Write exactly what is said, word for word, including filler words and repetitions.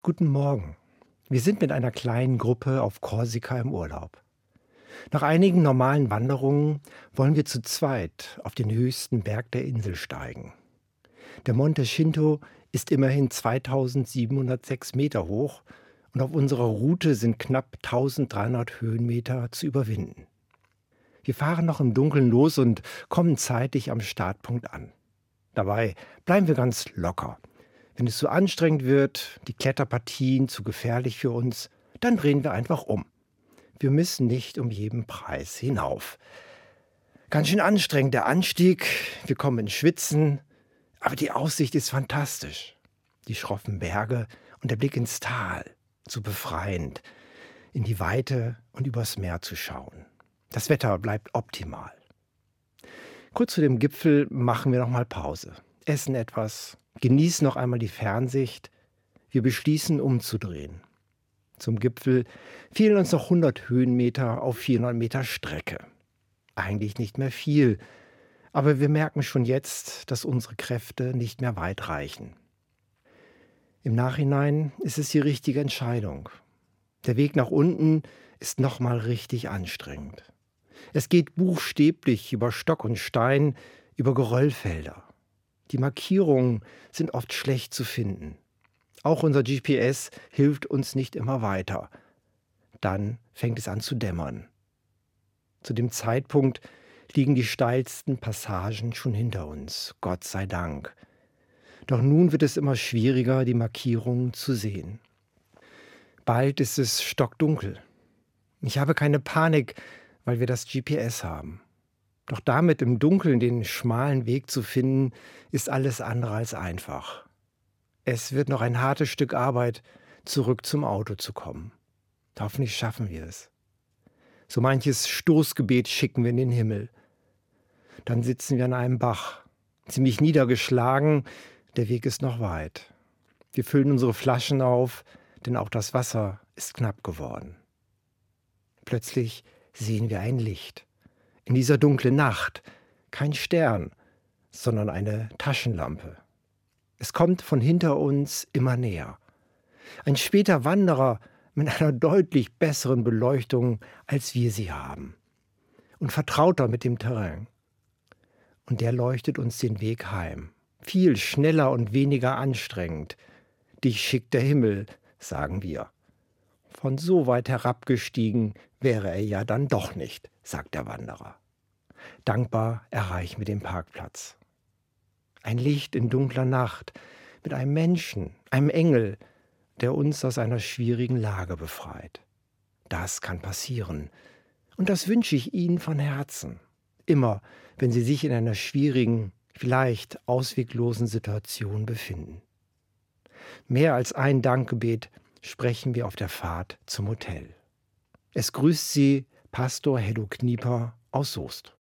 Guten Morgen. Wir sind mit einer kleinen Gruppe auf Korsika im Urlaub. Nach einigen normalen Wanderungen wollen wir zu zweit auf den höchsten Berg der Insel steigen. Der Monte Cinto ist immerhin zweitausendsiebenhundertsechs Meter hoch und auf unserer Route sind knapp eintausenddreihundert Höhenmeter zu überwinden. Wir fahren noch im Dunkeln los und kommen zeitig am Startpunkt an. Dabei bleiben wir ganz locker. Wenn es zu anstrengend wird, die Kletterpartien zu gefährlich für uns, dann drehen wir einfach um. Wir müssen nicht um jeden Preis hinauf. Ganz schön anstrengend der Anstieg, wir kommen ins Schwitzen, aber die Aussicht ist fantastisch. Die schroffen Berge und der Blick ins Tal, so befreiend, in die Weite und übers Meer zu schauen. Das Wetter bleibt optimal. Kurz vor dem Gipfel machen wir noch mal Pause, essen etwas, genießen noch einmal die Fernsicht. Wir beschließen, umzudrehen. Zum Gipfel fehlen uns noch hundert Höhenmeter auf vierhundert Meter Strecke. Eigentlich nicht mehr viel, aber wir merken schon jetzt, dass unsere Kräfte nicht mehr weit reichen. Im Nachhinein ist es die richtige Entscheidung. Der Weg nach unten ist noch mal richtig anstrengend. Es geht buchstäblich über Stock und Stein, über Geröllfelder. Die Markierungen sind oft schlecht zu finden. Auch unser G P S hilft uns nicht immer weiter. Dann fängt es an zu dämmern. Zu dem Zeitpunkt liegen die steilsten Passagen schon hinter uns, Gott sei Dank. Doch nun wird es immer schwieriger, die Markierungen zu sehen. Bald ist es stockdunkel. Ich habe keine Panik, weil wir das G P S haben. Doch damit im Dunkeln den schmalen Weg zu finden, ist alles andere als einfach. Es wird noch ein hartes Stück Arbeit, zurück zum Auto zu kommen. Hoffentlich schaffen wir es. So manches Stoßgebet schicken wir in den Himmel. Dann sitzen wir an einem Bach, ziemlich niedergeschlagen, der Weg ist noch weit. Wir füllen unsere Flaschen auf, denn auch das Wasser ist knapp geworden. Plötzlich sehen wir ein Licht. In dieser dunklen Nacht kein Stern, sondern eine Taschenlampe. Es kommt von hinter uns immer näher. Ein später Wanderer mit einer deutlich besseren Beleuchtung, als wir sie haben. Und vertrauter mit dem Terrain. Und der leuchtet uns den Weg heim. Viel schneller und weniger anstrengend. Dich schickt der Himmel, sagen wir. Von so weit herabgestiegen wäre er ja dann doch nicht, sagt der Wanderer. Dankbar erreichen wir den Parkplatz. Ein Licht in dunkler Nacht mit einem Menschen, einem Engel, der uns aus einer schwierigen Lage befreit. Das kann passieren. Und das wünsche ich Ihnen von Herzen. Immer, wenn Sie sich in einer schwierigen, vielleicht ausweglosen Situation befinden. Mehr als ein Dankgebet sprechen wir auf der Fahrt zum Hotel. Es grüßt Sie Pastor Heddo Knieper aus Soest.